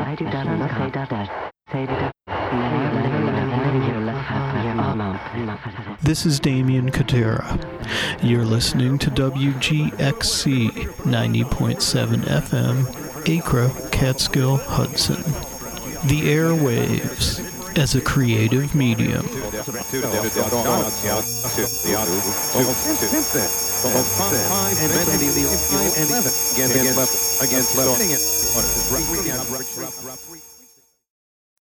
This is Damien Katera. You're listening to WGXC 90.7 FM, Acra, Catskill, Hudson. The airwaves as a creative medium. Against